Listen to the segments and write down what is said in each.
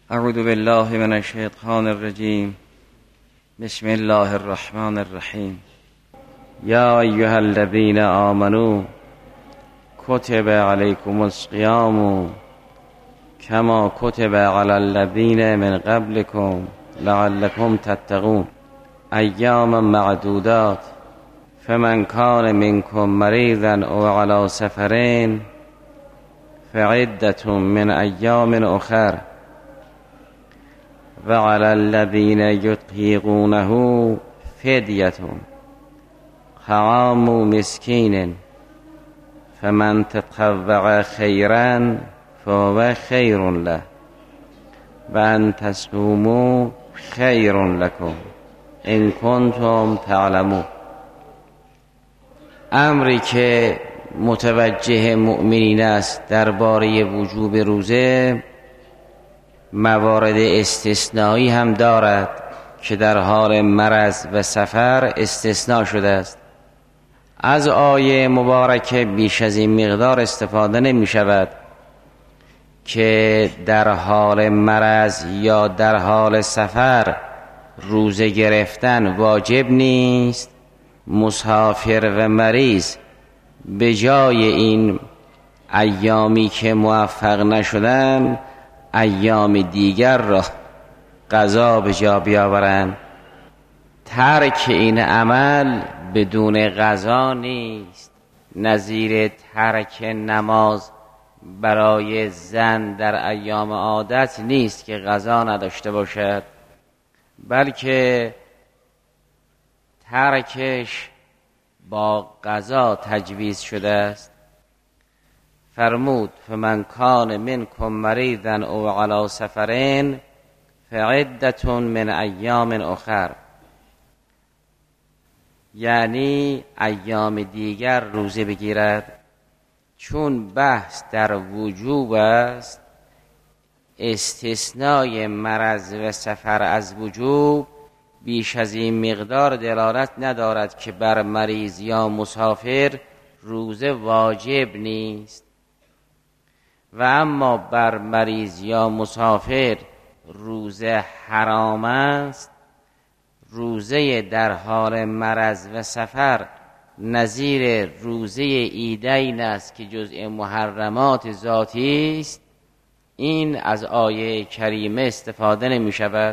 اعوذ بالله من الشیطان الرجیم. بسم الله الرحمن الرحیم. یا ایها الذین آمنوا کتب علیکم الصیام کما کتب علی الذین من قبلکم لعلکم تتقون ایاما معدودات فمن کان منکم مریضا او علی سفر فعدة من ایام اخر وعلى الذين يطيقونه فدية طعام مسكين فمن تطوع خيرا فهو خير له وأن تصوموا خير لكم إن كنتم تعلمون. امری که متوجه مؤمنین است درباره وجوب روزه موارد استثنایی هم دارد که در حال مرض و سفر استثناء شده است. از آیه مبارکه بیش از این مقدار استفاده نمی شود که در حال مرض یا در حال سفر روزه گرفتن واجب نیست. مسافر و مریض به جای این ایامی که موفق نشدن ایام دیگر را قضا به جا بیاورند. ترک این عمل بدون قضا نیست. نظیر ترک نماز برای زن در ایام عادت نیست که قضا نداشته باشد، بلکه ترکش با قضا تجویز شده است. فرمود فمن کان منکم مریضا او علی سفر فعدة من ایام اخر، یعنی ایام دیگر روزه بگیرد. چون بحث در وجوب است، استثنای مرض و سفر از وجوب بیش از این مقدار دلالت ندارد که بر مریض یا مسافر روزه واجب نیست. و اما بر مریض یا مسافر روزه حرام است. روزه در حال مرض و سفر نظیر روزه عیدین است که جزء محرمات ذاتی است. این از آیه کریمه استفاده نمی شود.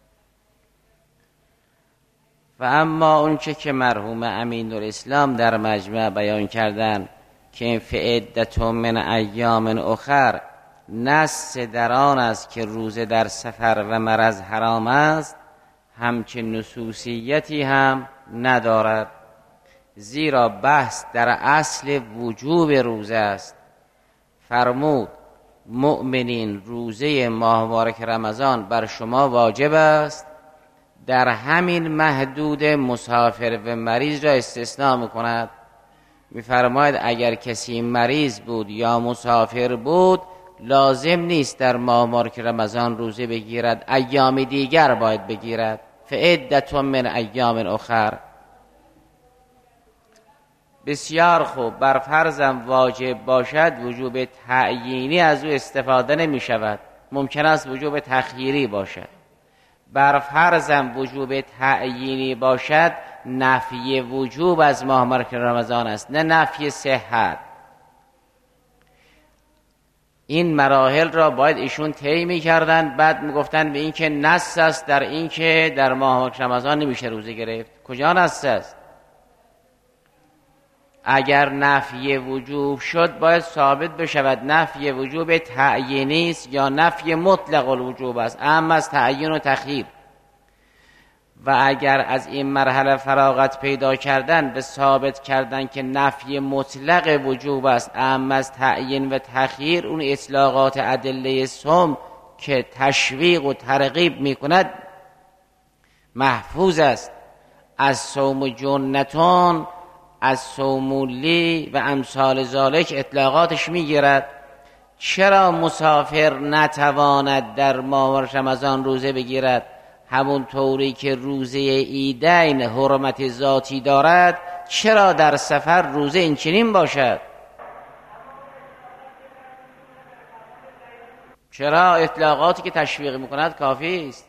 و اما اونچه که مرحوم امین‌الاسلام در مجمع بیان کردن که فعدة من ایام اخر نص در آن است که روزه در سفر و مرض حرام است، همچنین نصوصیتی هم ندارد، زیرا بحث در اصل وجوب روزه است. فرمود مؤمنین روزه ماه مبارک رمضان بر شما واجب است. در همین محدود مسافر و مریض را استثناء میکند. میفرماید اگر کسی مریض بود یا مسافر بود لازم نیست در ماه مبارک رمضان روزه بگیرد، ایام دیگر باید بگیرد. فعدة من ایام اخر. بسیار خوب. بر فرضم واجب باشد وجوب تعیینی از او استفاده نمی شود، ممکن است وجوب تخییری باشد. بر فرضم وجوب تعیینی باشد نفی وجوب از ماه مبارک رمضان است، نه نفی صحت. این مراحل را باید ایشون طی می‌کردن، بعد میگفتن به این که نص است در این که در ماه مبارک رمضان نمیشه روزه گرفت. کجا نص است؟ اگر نفی وجوب شد باید ثابت بشود نفی وجوب تعیینی است یا نفی مطلق الوجوب است، اما از تعیین و تخییر. و اگر از این مرحله فراغت پیدا کردن به ثابت کردن که نفی مطلق وجوب است اما از تعیین و تخییر، اون اطلاقات ادله صوم که تشویق و ترغیب میکند محفوظ است. از صوم جنتون، از صوم لی و امثال ذالک اطلاقاتش میگیرد. چرا مسافر نتواند در ماه رمضان روزه بگیرد؟ همون طوری که روزه عیدین حرمت ذاتی دارد، چرا در سفر روزه این چنین باشد؟ چرا؟ اطلاقاتی که تشویق میکند کافی است.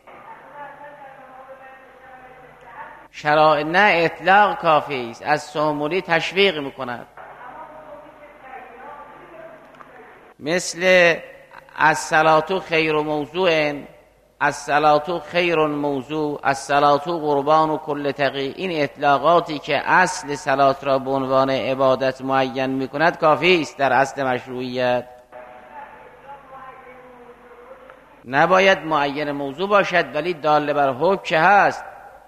شرایط نه، اطلاق کافی است. از سومولی تشویق میکند، مثل الصلاة خیر موضوع، الصلاة خیر موضوع، الصلاة قربان کل تقی. این اطلاقاتی که اصل صلات را به عنوان عبادت معین میکند کافی است در اصل مشروعیت. نباید معین موضوع باشد، ولی دال بر حکم که هست.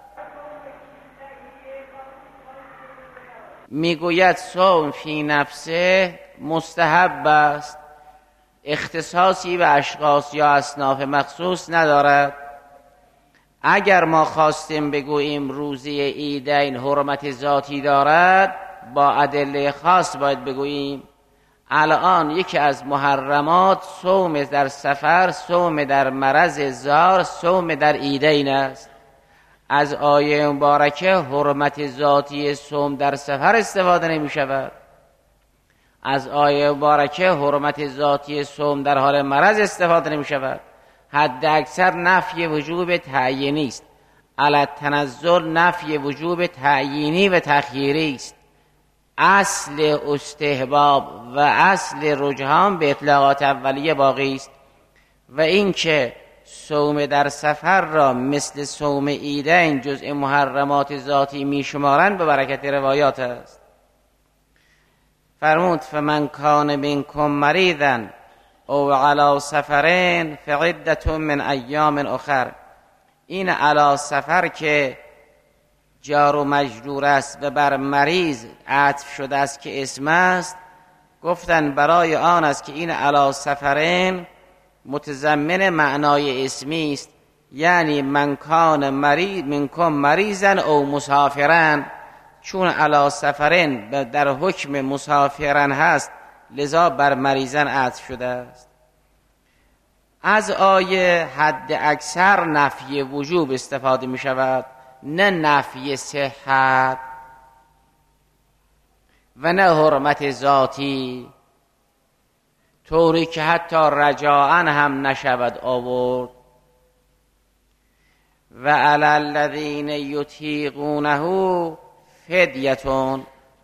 میگوید صوم فی نفسه مستحب است، اختصاصی به اشخاص یا اصناف مخصوص ندارد. اگر ما خواستیم بگوییم روزه عیدین حرمت ذاتی دارد، با ادله خاص باید بگوییم. الان یکی از محرمات صوم در سفر، صوم در مرض زار، صوم در عیدین است. از آیه مبارکه حرمت ذاتی صوم در سفر استفاده نمی شود. از آیه مبارکه حرمت ذاتی صوم در حال مرض استفاده نمی شود. حد اکثر نفی وجوب تعیینی است. علی تنزل نفی وجوب تعیینی و تخییری است. اصل استحباب و اصل رجحان به اطلاقات اولیه باقی است. و اینکه صوم در سفر را مثل صوم عیدین جزء محرمات ذاتی می شمارند به برکت روایات است. فرمود فمن کان منکم مریضا او علی سفرین فعدة من ایام اخر. این علی سفر که جار و مجرور است و بر مریض عطف شده است که اسم است، گفتن برای آن است که این علی سفرین متضمن معنای اسمی است، یعنی من کان منکم مریضا او مسافرن. چون علی سفرین در حکم مسافرن هست، لذا بر مریضن عطف شده است. از آیه حد اکثر نفی وجوب استفاده می شود، نه نفی صحت و نه حرمت ذاتی، طوری که حتی رجاءً هم نشود آورد. و علی الذین یطیقونه فدیتون.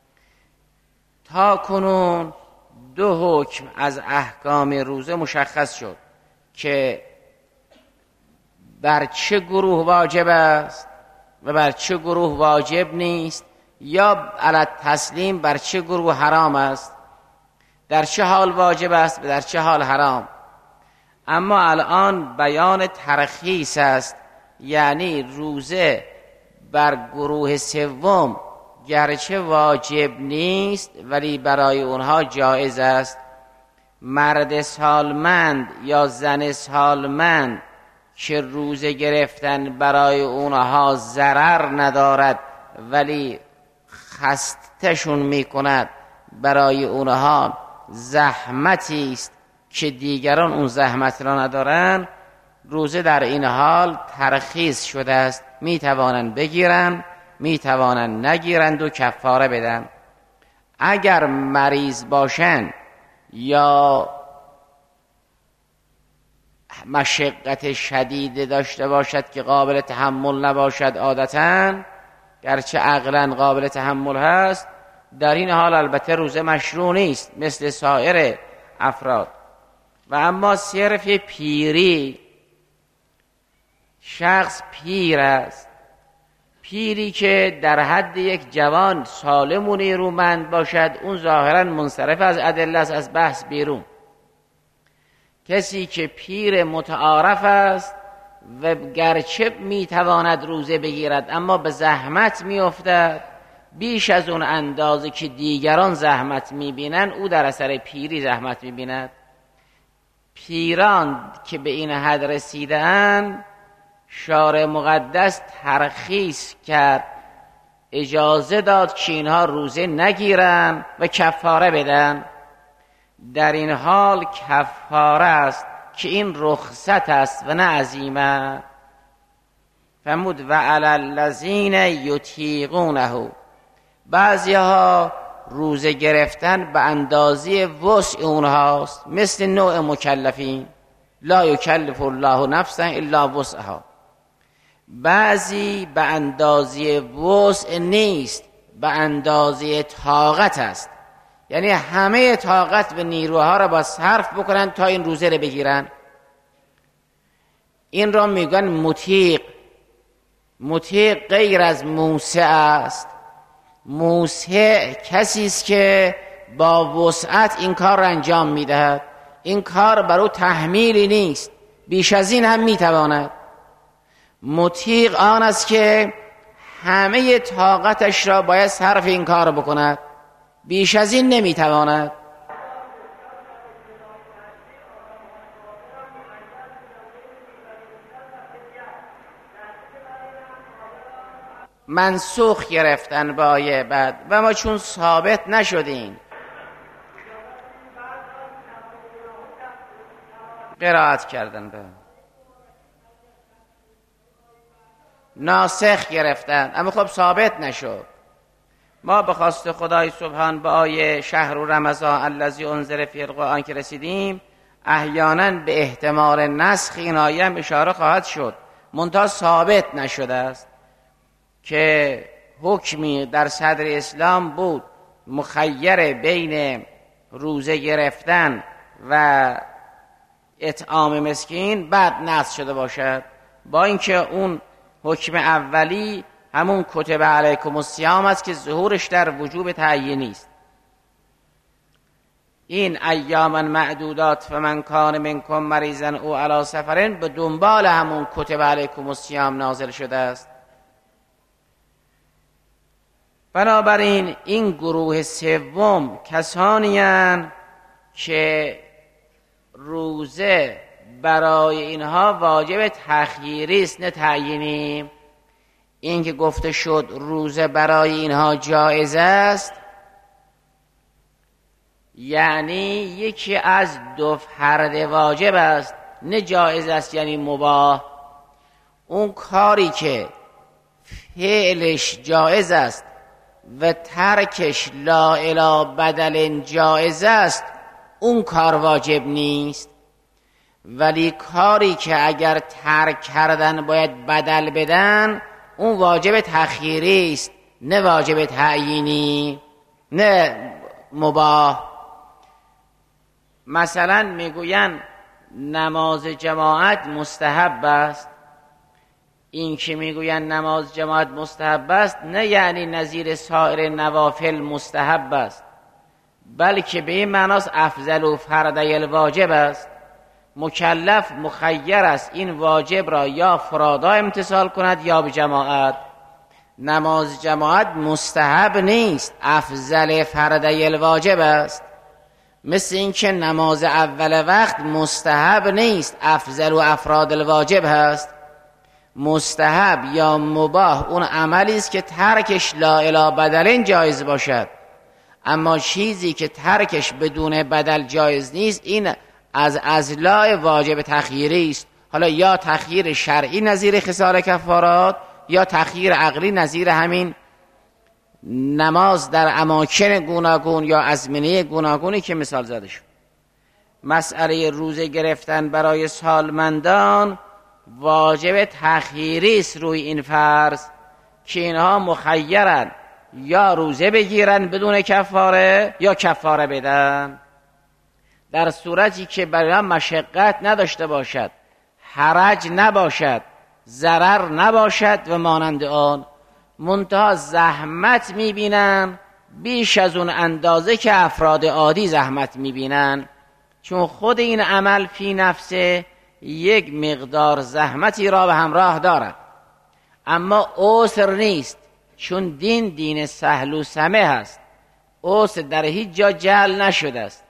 تا کنون دو حکم از احکام روزه مشخص شد که بر چه گروه واجب است و بر چه گروه واجب نیست، یا علی تسلیم بر چه گروه حرام است، در چه حال واجب است و در چه حال حرام. اما الان بیان ترخیص است، یعنی روزه بر گروه سوم گرچه واجب نیست ولی برای اونها جایز است. مرد سالمند یا زن سالمند که روزه گرفتن برای اونها ضرر ندارد ولی خستشون میکند، برای اونها زحمتی است که دیگران اون زحمت را ندارن، روزه در این حال ترخیص شده است. میتوانند بگیرن، میتوانند نگیرند و کفاره بدن. اگر مریض باشن یا مشقت شدید داشته باشد که قابل تحمل نباشد عادتاً، گرچه عقلاً قابل تحمل هست، در این حال البته روزه مشروع نیست مثل سایر افراد. و اما صرف پیری، شخص پیر است، پیری که در حد یک جوان سالم و نیرومند باشد، اون ظاهراً منصرف از ادله است، از بحث بیرون. کسی که پیر متعارف است و گرچه میتواند روزه بگیرد اما به زحمت میافتد بیش از اون اندازه که دیگران زحمت میبینند، او در اثر پیری زحمت میبیند. پیران که به این حد رسیدن، شارع مقدس ترخیص کرد، اجازه داد که اینها روزه نگیرن و کفاره بدن. در این حال کفاره است که این رخصت است و نه عزیمت. فرمود و علی الذین یطیقونه. بعضی ها روزه گرفتن به اندازه وسع اونهاست، مثل نوع مکلفین. لا یکلف الله نفسا الا وسعها. بعضی به اندازه وسع نیست، به اندازه طاقت است. یعنی همه طاقت و نیروها را با صرف بکنن تا این روزه را بگیرن. این را میگن مطیق. مطیق غیر از موسع است. موسع کسی است که با وسعت این کار را انجام میدهد. این کار بر او تحمیلی نیست، بیش از این هم میتواند. مطیق آن است که همه طاقتش را باید صرف این کار بکند، بیش از این نمیتواند. منسوخ گرفتن به آیه بعد و ما چون ثابت نشدیم قرائت کردن به ناسخ گرفتن، اما خب ثابت نشد. ما به خواست خدای سبحان به آیه شهر رمضان الذی انزل فیه القرآن که رسیدیم، احیانا به احتمال نسخ این آیه هم اشاره خواهد شد، منتها ثابت نشده است که حکمی در صدر اسلام بود مخیر بین روزه گرفتن و اطعام مسکین بعد نسخ شده باشد، با اینکه اون حکم اولی همون کتب علیکم الصیام است که ظهورش در وجوب تعیینی است. این ایاما معدودات فمن کان منکم مریضا او علی سفر به دنبال همون کتب علیکم الصیام نازل شده است. بنابراین این گروه سوم کسانی اند که روزه برای اینها واجب تخییری است نه تعیینی. این که گفته شد روزه برای اینها جایز است، یعنی یکی از دو فرد واجب است، نه جایز است یعنی مباح. اون کاری که فعلش جایز است و ترکش لا الی بدل جایز است، اون کار واجب نیست. ولی کاری که اگر ترک کردن باید بدل بدن، اون واجب تخییری است نه واجب تعیینی نه مباح. مثلا میگوین نماز جماعت مستحب است. این که میگوین نماز جماعت مستحب است نه یعنی نظیر سایر نوافل مستحب است، بلکه به این معناست افضل و فردی الواجب است. مکلف مخیر است این واجب را یا فرادا امتثال کند یا به جماعت. نماز جماعت مستحب نیست، افضل فردی الواجب است. مثل این که نماز اول وقت مستحب نیست، افضل و افراد الواجب هست. مستحب یا مباح اون عملی است که ترکش لا الی بدل جایز باشد، اما چیزی که ترکش بدون بدل جایز نیست این از اضلاع واجب تخییری است. حالا یا تخییر شرعی نظیر خصال کفارات یا تخییر عقلی نظیر همین نماز در اماکن گوناگون یا ازمنه گوناگونی که مثال زده شد. مسئله روزه گرفتن برای سالمندان واجب تخییری است روی این فرض که اینها مخیرن یا روزه بگیرن بدون کفاره یا کفاره بدن، در صورتی که برای مشقت نداشته باشد، حرج نباشد، ضرر نباشد و مانند آن. منتها زحمت میبینن بیش از اون اندازه که افراد عادی زحمت میبینن، چون خود این عمل فی نفسه یک مقدار زحمتی را به همراه دارد، اما عسر نیست، چون دین سهل و سمح است. عسر در هیچ جا جعل نشده است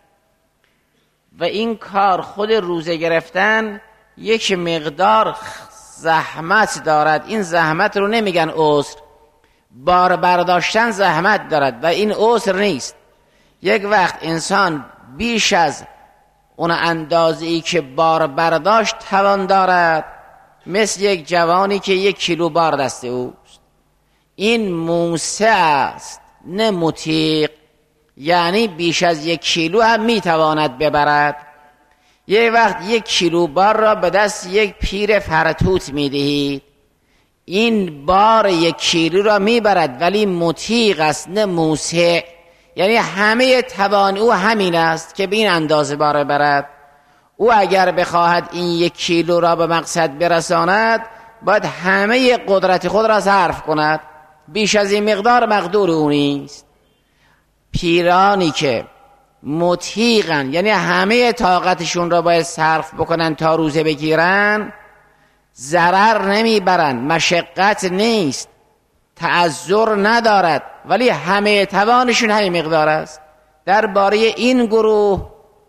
و این کار خود روزه گرفتن یک مقدار زحمت دارد. این زحمت رو نمیگن عسر، بار برداشتن زحمت دارد و این عسر نیست. یک وقت انسان بیش از اون اندازه‌ای که بار برداشت توان دارد، مثل یک جوانی که 1 کیلو بار دست اوست، این موسع است نه مطیق، یعنی بیش از 1 کیلو هم میتواند ببرد. یه وقت 1 کیلو بار را به دست یک پیر فرتوت میدهید، این بار 1 کیلو را میبرد ولی مطیق است نه موسع، یعنی همه توان او همین است که به این اندازه بار برد. او اگر بخواهد این 1 کیلو را به مقصد برساند باید همه قدرت خود را صرف کند، بیش از این مقدار مقدور او نیست. پیرانی که مطیقن یعنی همه طاقتشون را باید صرف بکنن تا روزه بگیرن، ضرر نمیبرن، مشقت نیست، تعذر ندارد، ولی همه توانشون همین مقدار است. درباره این گروه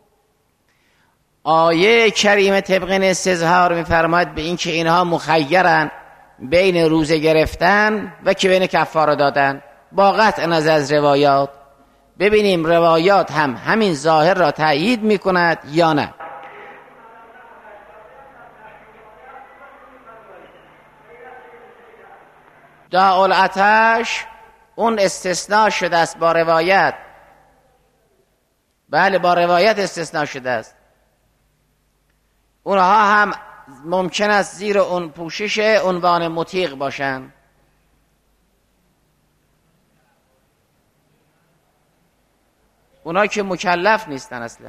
آیه کریمه طبق استظهار میفرماید به این که اینها مخیرن بین روزه گرفتن و که بین کفاره دادن، با قطع نظر از روایات. ببینیم روایات هم همین ظاهر را تأیید میکند یا نه. داء العطش اون استثناء شده است با روایت، بله با روایت استثناء شده است. اونها هم ممکن است زیر اون پوشش عنوان مطیق باشند. اونا که مکلف نیستن اصلا.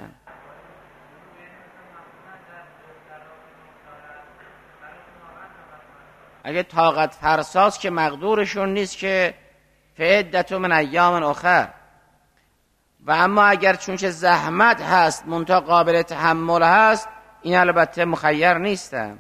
اگه طاقت فرساست که مقدورشون نیست که فعدت من ایام اخر. و اما اگر چونچه زحمت هست منتها قابل تحمل هست، این البته مخیر نیستن.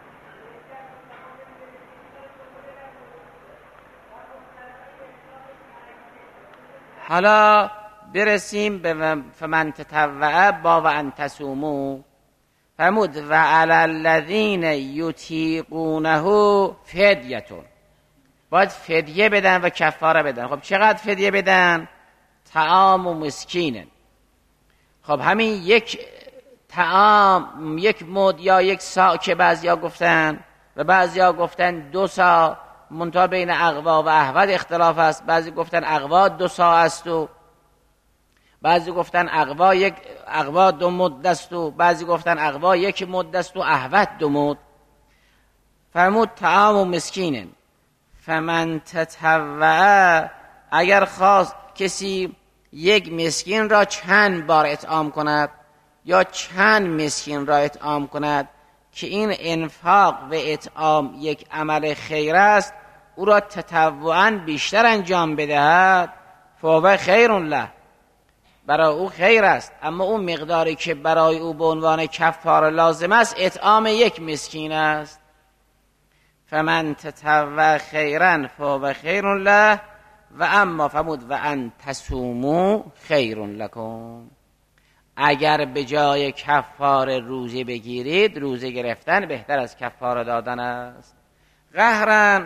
حالا برسیم به فمن تطوع با و ان تصوموا. فرمود و علی الذین یطیقونه فدیه، باید فدیه بدن و کفاره بدن. خب چقدر فدیه بدن؟ طعام و مسکین. خب همین یک طعام، یک مد یا یک سا که بعضیا گفتن و بعضیا گفتن 2 سا، منتها بین اقوا و احود اختلاف است. بعضی گفتن اقوا 2 سا است و بعضی گفتن اقوا 2 مد است و بعضی گفتن اقوا 1 مد است و احود 2 مد. فرمود طعام و مسکین. فمن تطوع، اگر خواست کسی یک مسکین را چند بار اطعام کند یا چند مسکین را اطعام کند که این انفاق و اطعام یک عمل خیر است، او را تطوعاً بیشتر انجام بدهد، فهو خیر له، برای او خیر است. اما اون مقداری که برای او به عنوان کفاره لازم است اطعام 1 مسکین است. فمن تطوع خیرا فهو خیر له و اما فرمود و ان تصوموا خیر لکم. اگر به جای کفاره روزه بگیرید، روزه گرفتن بهتر از کفاره دادن است. قهرا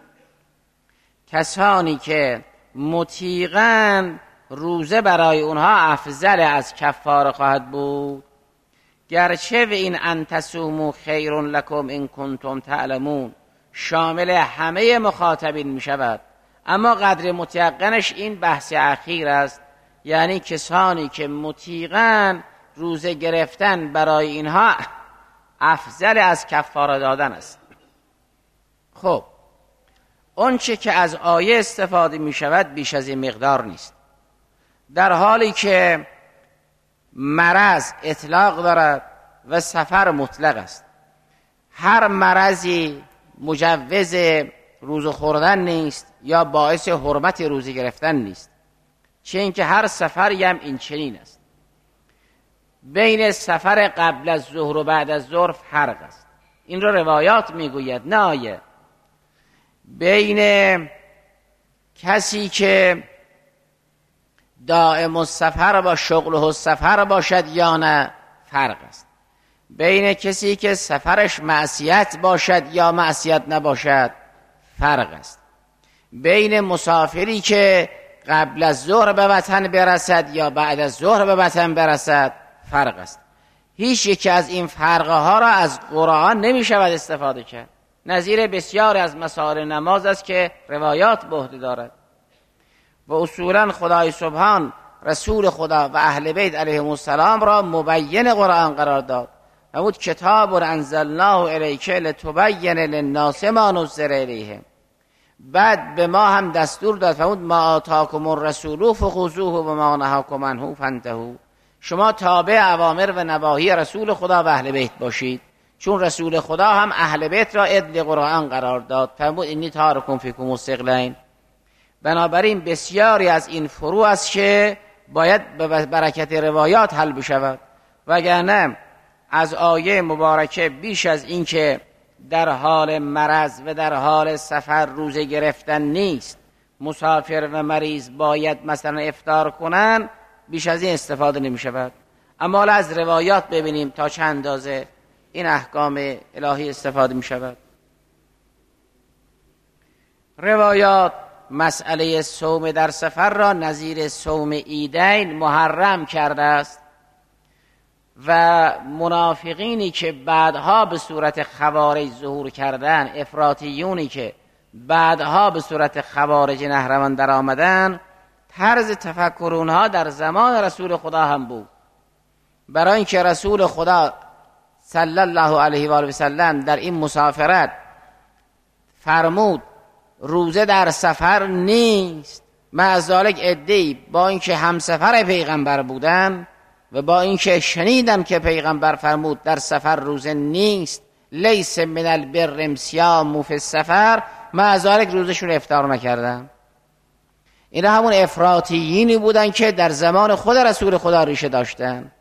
کسانی که مطیقن روزه برای اونها افضل از کفاره خواهد بود، گرچه و این ان تصوموا خیر لکم ان کنتم تعلمون شامل همه مخاطبین می شود، اما قدر متیقنش این بحث اخیر است، یعنی کسانی که مطیقن روزه گرفتن برای اینها افضل از کفاره دادن است. خب اون چه که از آیه استفاده می شود بیش از این مقدار نیست، در حالی که مرض اطلاق دارد و سفر مطلق است. هر مرضی مجوز روزه خوردن نیست یا باعث حرمت روزه گرفتن نیست، چه اینکه هر سفری هم این چنین است. بین سفر قبل از ظهر و بعد از ظهر فرق است، این را روایات میگوید نه آیه. بین کسی که دائم السفر با شغله السفر باشد یا نه فرق است. بین کسی که سفرش معصیت باشد یا معصیت نباشد فرق است. بین مسافری که قبل از ظهر به وطن برسد یا بعد از ظهر به وطن برسد فرق است. هیچ یکی از این فرقه ها را از قرآن نمی شود استفاده کرد. نظیر بسیار از مسائل نماز است که روایات به عهده دارد و اصولا خدای سبحان رسول خدا و اهل بیت علیهم السلام را مبین قرآن قرار داد. فرمود کتاب انزلناه الیک لتبین للناس ما نزل الیهم. بعد به ما هم دستور داد، فرمود ما آتاکم الرسول فخذوه و ما نهاکم عنه فانتهوا. شما تابع اوامر و نواهی رسول خدا و اهل بیت باشید، چون رسول خدا هم اهل بیت را عدل قرآن قرار داد. فرمود انی تارکم فیکم الثقلین. بنابراین بسیاری از این فروع است که باید به برکت روایات حل بشود، وگرنه از آیه مبارکه بیش از این که در حال مرض و در حال سفر روزه گرفتن نیست، مسافر و مریض باید مثلا افطار کنن، بیش از این استفاده نمی شود. اما حالا از روایات ببینیم تا چند اندازه این احکام الهی استفاده می شود. روایات مسئله صوم در سفر را نظیر صوم عیدین محرم کرده است و منافقینی که بعدها به صورت خوارج ظهور کردن، افراطیونی که بعدها به صورت خوارج نهروان در آمدن، طرز تفکر اونها در زمان رسول خدا هم بود. برای اینکه رسول خدا صلی الله علیه و آله و سلم در این مسافرت فرمود روزه در سفر نیست، مع ذالک عده‌ای با اینکه همسفر پیغمبر بودن و با اینکه شنیدن که پیغمبر فرمود در سفر روزه نیست، لیس من البر صیام فی السفر، مع ذالک روزشون افطار نکردن. این همون افراطیینی بودن که در زمان خود رسول خدا ریشه داشتن.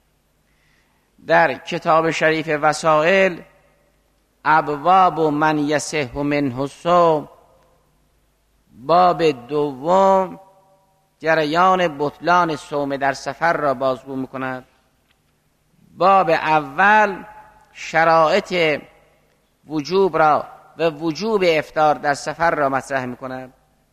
در کتاب شریف وسائل ابواب من یصح منه الصوم، باب دوم جریان بطلان صوم در سفر را بازگو می‌کند. باب اول شرایط وجوب را و وجوب افطار در سفر را مطرح می‌کند.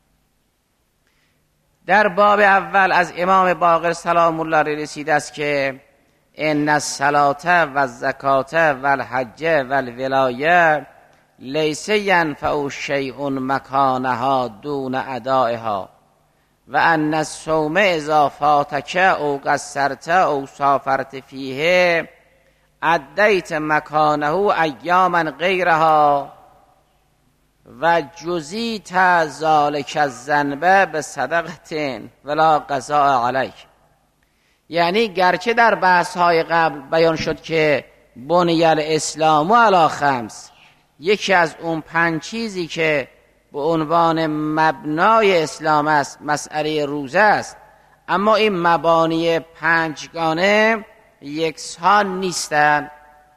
در باب اول از امام باقر سلام الله علیه رسیده است که ان الصلاة و الزکاة و الحج و الولایه لیس ینفع شیء مکانها دون ادائها و ان الصوم اذا فاتک او قصرت او سافرت فیه ادیت مکانه ایاما غیرها و جزیت ذالک الذنب بصدقه ولا قضاء علیک. یعنی گرچه در بحث‌های قبل بیان شد که بنی الاسلام علی خمس، یکی از اون 5 چیزی که به عنوان مبنای اسلام است مسئله روزه است، اما این مبانی 5 گانه یکسان نیستند.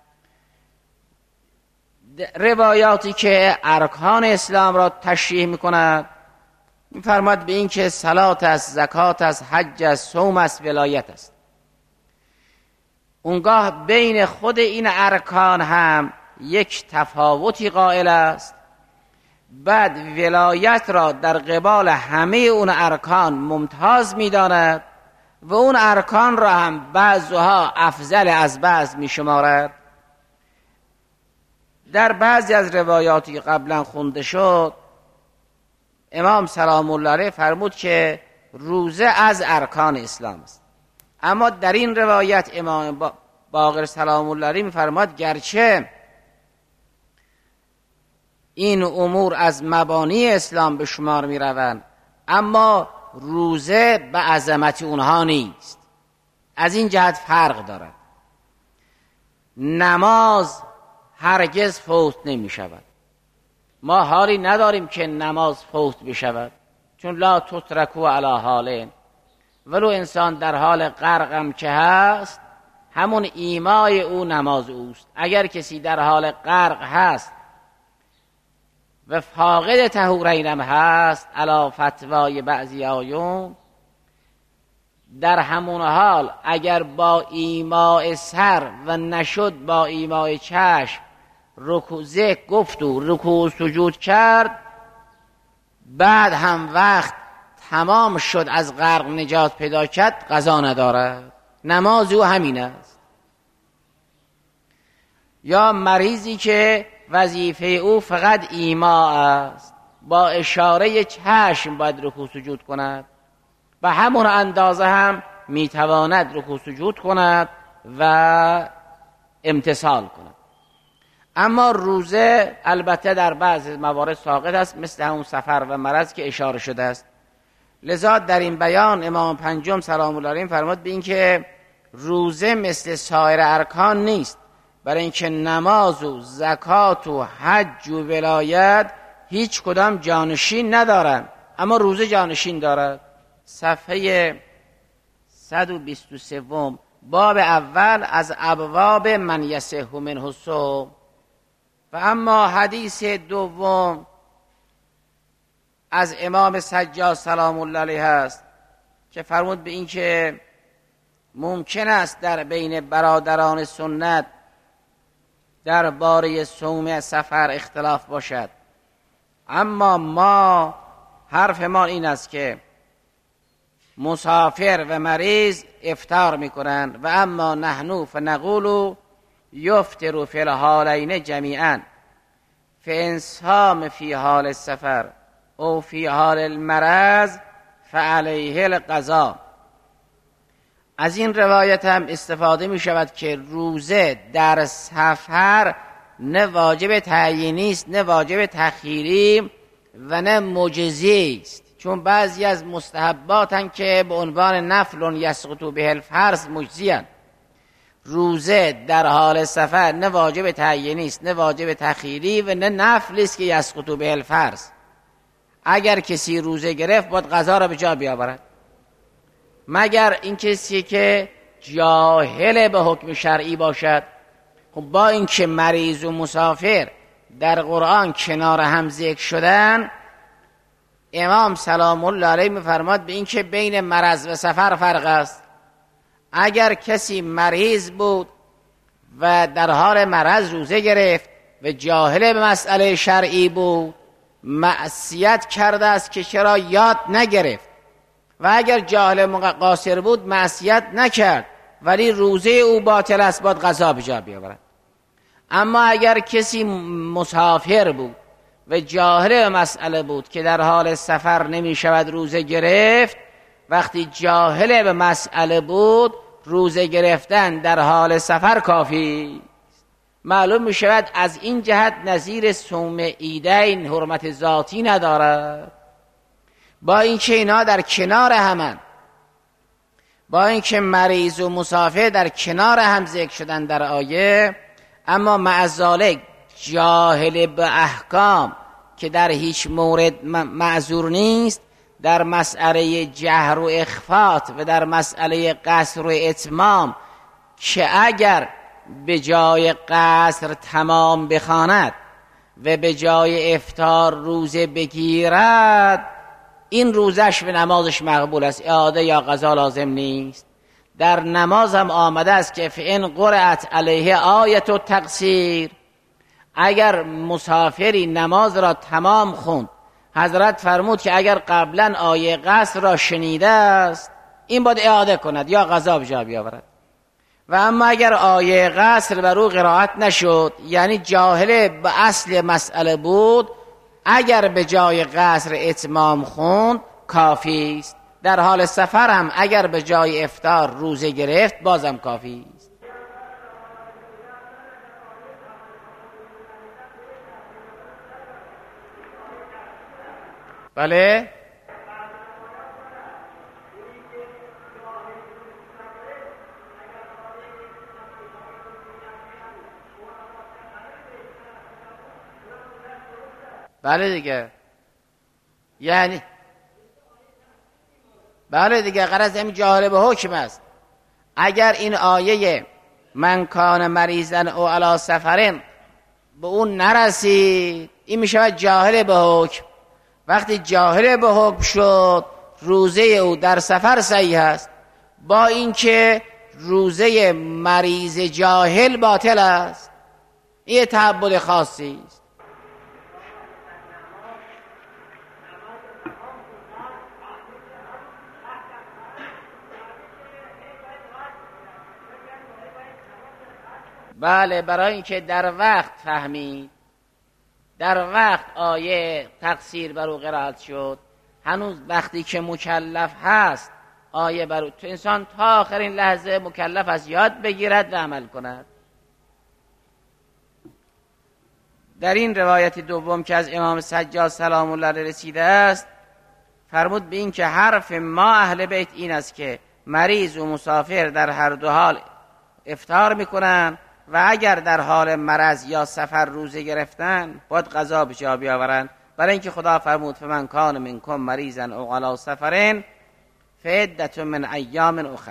روایاتی که ارکان اسلام را تشریح می‌کند می‌فرماید به این که صلات است، زکات است، حج است، صوم است، ولایت است. اونگاه بین خود این ارکان هم یک تفاوتی قائل است. بعد ولایت را در قبال همه اون ارکان ممتاز می‌داند و اون ارکان را هم بعضها افضل از بعض می‌شمارد. در بعضی از روایاتی که قبلا خونده شد امام سلام الله علیه فرمود که روزه از ارکان اسلام است، اما در این روایت امام باقر سلام الله علیه می‌فرماید گرچه این امور از مبانی اسلام به شمار می‌روند، اما روزه به عظمت اونها نیست. از این جهت فرق دارد. نماز هرگز فوت نمی شود. ما حالی نداریم که نماز فوت بشود، چون لا تترکو علی حالین، ولو انسان در حال غرقم که هست همون ایمای او نماز اوست. اگر کسی در حال غرق هست و فاقد طهورین هست علی فتوای بعضی آیون، در همون حال اگر با ایمای سر و نشد با ایمای چشم رکوع گفت و رکوع سجود کرد، بعد هم وقت تمام شد از غرق نجات پیدا کرد، قضا ندارد. نماز او همین است. یا مریضی که وظیفه او فقط ایما است، با اشاره چشم باید رکوع سجود کند، به همون اندازه هم میتواند رکوع سجود کند و امتثال کند. اما روزه البته در بعض موارد ساقط است، مثل همون سفر و مرض که اشاره شده است. لذا در این بیان امام پنجم سلام الله علیه فرمود به این که روزه مثل سایر ارکان نیست، برای اینکه نماز و زکات و حج و ولایت هیچ کدام جانشین ندارند، اما روزه جانشین دارد. صفحه 123 باب اول از ابواب من یصح منه الصوم. و اما حدیث دوم از امام سجاد سلام الله علیه است که فرمود به این که ممکن است در بین برادران سنت در باره صوم سفر اختلاف باشد، اما حرف ما این است که مسافر و مریض افطار میکنند و اما نحن فنقول یفطر فی الحالین جمیعا، فان صام فی حال السفر او فی حال المرض فعلیه القضاء. از این روایت هم استفاده می شود که روزه در سفر نه واجب تعیینی است، نه واجب تخییری و نه مجزی است، چون بعضی از مستحباتن که به عنوان نفل یسقط به الفرض مجزیان. روزه در حال سفر نه واجب تعیینی است، نه واجب تخییری و نه نفل است که یسقط به الفرض. اگر کسی روزه گرفت باید قضا را به جا بیاورد، مگر این کسی که جاهل به حکم شرعی باشد. خب با اینکه مریض و مسافر در قرآن کنار هم ذکر شدن، امام سلام الله علیه می‌فرماد به اینکه بین مرض و سفر فرق است. اگر کسی مریض بود و در حال مرض روزه گرفت و جاهل به مسئله شرعی بود، معصیت کرده است که چرا یاد نگرفت، و اگر جاهل قاصر بود معصیت نکرد ولی روزه او باطل است، باید قضا به جا بیاورد. اما اگر کسی مسافر بود و جاهل به مسئله بود که در حال سفر نمی شود روزه گرفت، وقتی جاهل به مسئله بود روزه گرفتن در حال سفر کافی. معلوم می شود از این جهت نظیر صوم عیدین حرمت ذاتی ندارد، با اینکه اینا در کنار همن، با اینکه مریض و مسافر در کنار هم ذکر شدن در آیه، اما مع ذالک جاهل به احکام که در هیچ مورد معذور نیست، در مسئله جهر و اخفات و در مسئله قصر و اتمام که اگر به جای قصر تمام بخواند و به جای افطار روزه بگیرد، این روزش به نمازش مقبول است، اعاده یا قضا لازم نیست. در نماز هم آمده است که فإن قرأت علیه آیت التقصیر، اگر مسافری نماز را تمام خوند، حضرت فرمود که اگر قبلا آیه قصر را شنیده است این باید اعاده کند یا قضا به جا بیاورد. و اما اگر آیه قصر بر او قرائت نشد، یعنی جاهل به اصل مسئله بود، اگر به جای قصر اتمام خوند کافی است. در حال سفر هم اگر به جای افطار روزه گرفت بازم کافی است. بله بله دیگه، یعنی بله دیگه، غرض همین جاهل به حکم است. اگر این آیه من کان مریضن او علی سفرن به اون نرسید، این میشود جاهل به حکم. وقتی جاهل به حکم شد روزه او در سفر صحیح است، با اینکه روزه مریض جاهل باطل است. این تعبد خاصی است. بله، برای اینکه در وقت فهمید، در وقت آیه تقصیر بر او قرائت شد، هنوز وقتی که مکلف هست آیه بر او، تو انسان تا آخرین لحظه مکلف است یاد بگیرد و عمل کند. در این روایت دوم که از امام سجاد سلام الله علیه رسیده است فرمود به این که حرف ما اهل بیت این است که مریض و مسافر در هر دو حال افطار میکنن و اگر در حال مرض یا سفر روزه گرفتن باید قضا به جا بیاورند، برای اینکه خدا فرمود فمن کان منکم مریضا او علی سفر فعدة من ایام اخر.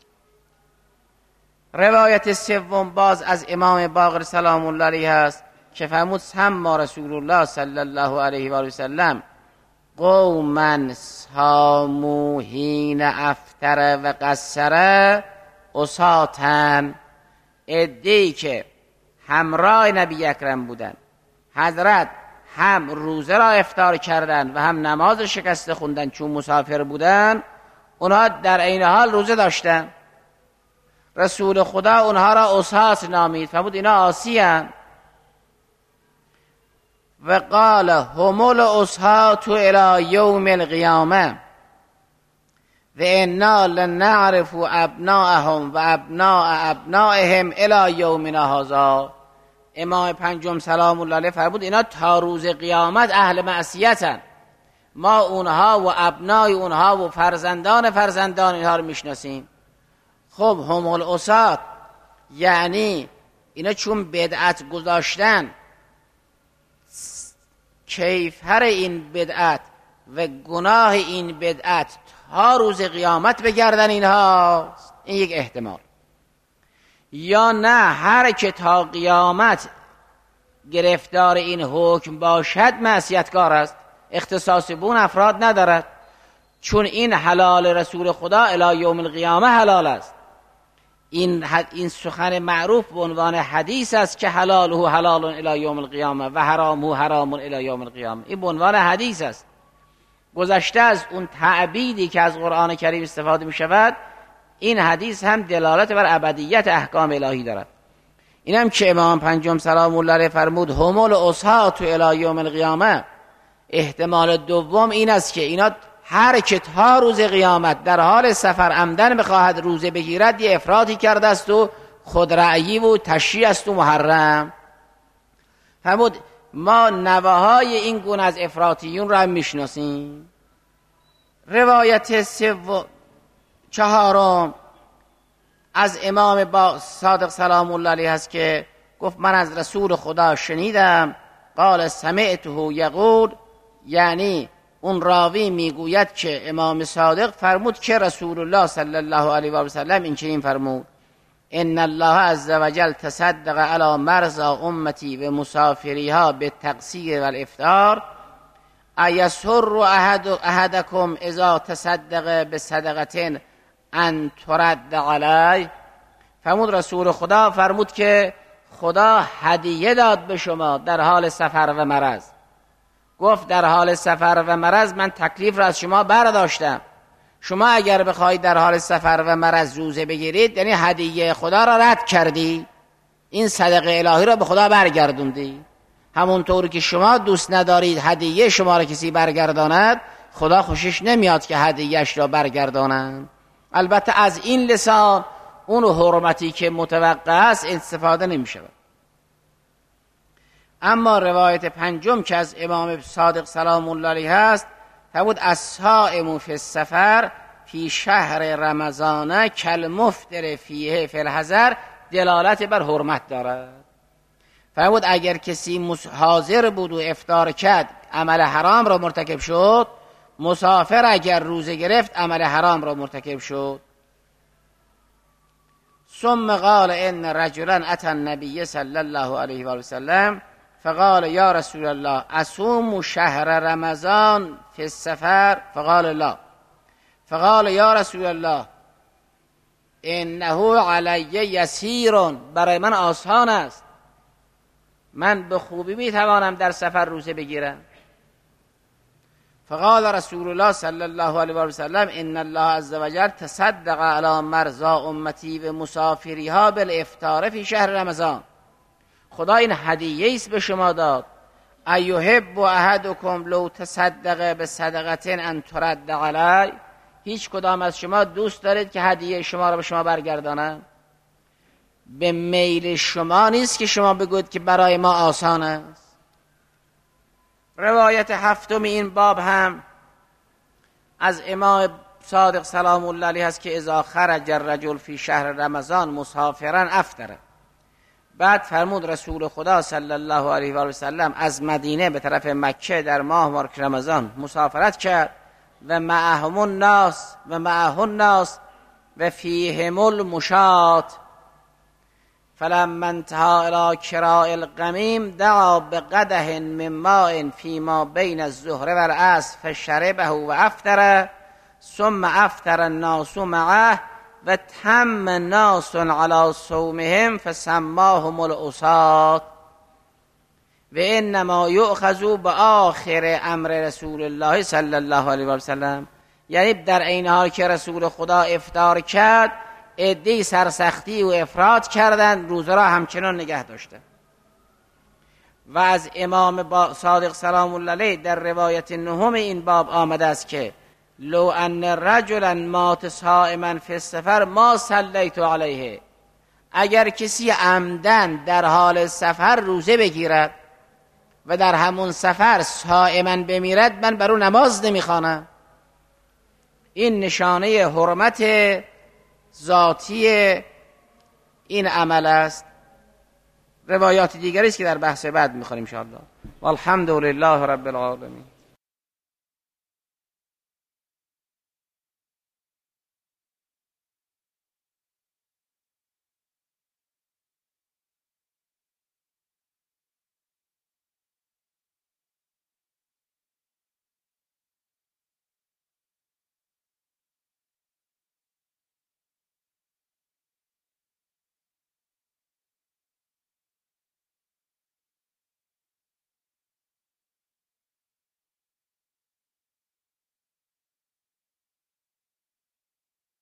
روایت سوم باز از امام باقر سلام الله علیه است که فرمود سما رسول الله صلی الله علیه و آله و سلم قوما صاموا حین افطر و قصر عصاة، عده‌ای که همراه نبی اکرم بودن، حضرت هم روزه را افطار کردن و هم نماز شکسته خوندن چون مسافر بودن، اونها در عین حال روزه داشتن. رسول خدا اونها را عصاة نامید، فرمود اینا عاصی اند. و قال هم العصاة الی یوم القیامه و انا لنعرف ابناءهم و ابناء ابنائهم الی یومنا هذا. امام پنجم سلام الله علیه فرمود اینا تا روز قیامت اهل معصیتن، ما اونها و ابنای اونها و فرزندان فرزندان اینها رو میشناسیم. خب هم العصاة یعنی اینا چون بدعت گذاشتن، کیفر این بدعت و گناه این بدعت تا روز قیامت بگردن اینها، این یک احتمال. یا نه هر که تا قیامت گرفتار این حکم باشد معصیتکار است، اختصاص بون افراد ندارد، چون این حلال رسول خدا الی یوم القیامه حلال است. این سخن معروف به عنوان حدیث است که حلاله حلال الی یوم القیامه و حرامه حرام الی یوم القیامه. این به عنوان حدیث است، گذشته از اون تعبیدی که از قرآن کریم استفاده می شود. این حدیث هم دلالت بر ابدیت احکام الهی دارد. این هم که امام پنجم سلام الله علیه فرمود هم العصاة الی یوم القیامه، احتمال دوم این است که اینا هر که تا روز قیامت در حال سفر عمدن بخواهد روزه بگیرد یه افراطی کرده است و خودرأیی و تشریع است و محرم. فرمود ما نواهای این گونه از افراطیون را هم میشناسیم. روایت چهارم از امام صادق سلام الله علیه هست که گفت من از رسول خدا شنیدم، قال سمعته یقول، یعنی اون راوی میگوید که امام صادق فرمود که رسول الله صلی الله علیه و آله و سلم این چنین فرمود ان الله عز وجل تصدق علی مرضى امتی و مسافریها بالتقصیر والافطار ایسر احدکم اذا تصدق بصدقه ان ترد علیه. فرمود رسول خدا فرمود که خدا هدیه داد به شما در حال سفر و مرض. گفت در حال سفر و مرض من تکلیف را از شما برداشتم، شما اگر بخواید در حال سفر و مرض روزه بگیرید یعنی هدیه خدا را رد کردی، این صدقه الهی را به خدا برگردوندی. همونطور که شما دوست ندارید هدیه شما را کسی برگرداند، خدا خوشش نمیاد که هدیهش را برگردانند. البته از این لسان اون حرمتی که متوقع است استفاده نمی شود. اما روایت پنجم که از امام صادق سلام الله علیه است فرمود الصائم فی السفر فی شهر رمضان کالمفطر فیه فی الحضر، دلالت بر حرمت دارد. فرمود اگر کسی حاضر بود و افطار کرد عمل حرام را مرتکب شد، مسافر اگر روزه گرفت عمل حرام را مرتکب شد. ثم قال ان رجلا اتى النبي صلی الله علیه و آله وسلم فقال یا رسول الله اصوم شهر رمضان فی السفر فقال لا. فقال یا رسول الله انه علی یسیر، برای من آسان است، من به خوبی میتوانم در سفر روزه بگیرم. فقال رسول الله صلی الله علیه و وسلم ان الله عز وجل تصدق علی مرضى امتی و مسافریها بالافطار فی شهر رمضان. خدا این هدیه است به شما داد. ایحب احدکم لو تصدق بصدقه ان ترد علی، هیچ کدام از شما دوست دارید که هدیه شما را به شما برگردانند؟ به میل شما نیست که شما بگوید که برای ما آسان است. روایت هفتم این باب هم از امام صادق سلام الله علیه است که اذا خرج الرجل فی شهر رمضان مسافرا افطر. بعد فرمود رسول خدا صلی الله علیه و سلم از مدینه به طرف مکه در ماه مبارک رمضان مسافرت کرد و معهم الناس و فیهم المشاة، فلما انتهى الى کراء القمیم دعا بقدح من ماء فيما بين الظهر والعصر فشربه و افطر، ثم افطر الناس معه و تم ناس على صومهم فسماهم العصاة و انما یؤخذ بآخر امر رسول الله صلی الله علیه و سلم. یعنی در این حال که رسول خدا افطار کرد، عده‌ای سرسختی و افراط کردند، روزه را همچنان نگه داشتند. و از امام صادق سلام الله علیه در روایت نهم این باب آمده است که لو ان رجلا مات صائما فی السفر ما صلیت علیه، اگر کسی عمدن در حال سفر روزه بگیرد و در همون سفر صائما بمیرد، من بر او نماز نمیخوانم. این نشانه حرمت ذاتی این عمل است. روایات دیگری است که در بحث بعد میخوانیم ان شاء الله. والحمد لله رب العالمین.